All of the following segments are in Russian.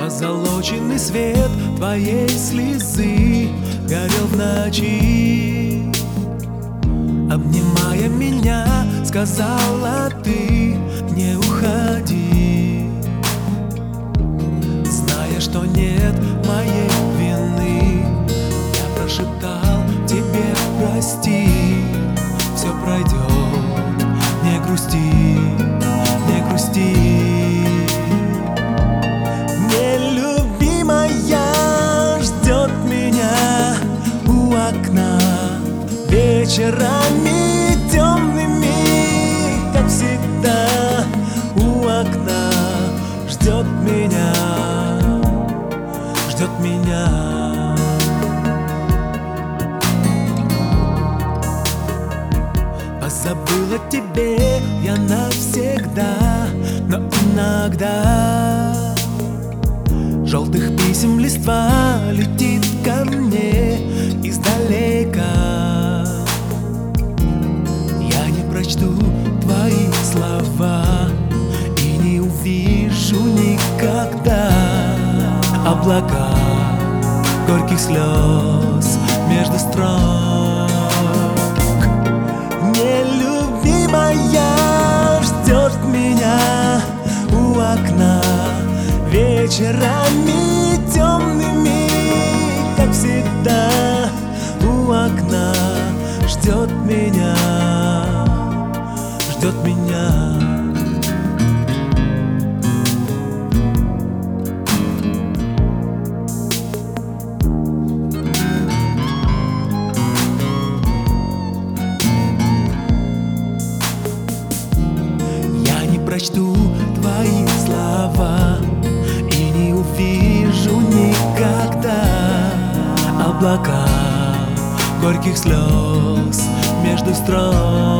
Позолоченный свет твоей слезы горел в ночи. Обнимая меня, сказала ты: не уходи. Зная, что нет моей вины, я прошептал тебе: прости. Все пройдет, не грусти, не грусти. Нелюбимая ждет меня у окна вечерами темными, как всегда. У окна ждет меня, ждет меня. Позабыла тебе я навсегда, но иногда желтых писем листва летит ко мне издалека. Я не прочту твои слова и не увижу никогда облака горьких слез между строк. Нелюбимая ждет меня у окна вечерами темными, как всегда. У окна ждет меня, ждет меня. Прочту твои слова и не увижу никогда облака горьких слез между строк.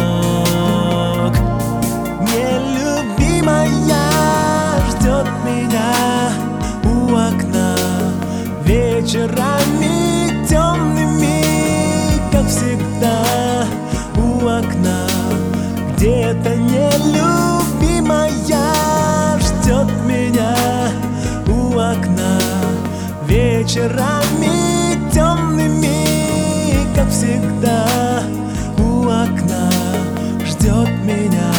Нелюбимая ждет меня у окна вечерами темными, как всегда. У окна где-то нелюбимая ждет меня у окна вечерами темными, как всегда. У окна ждет меня.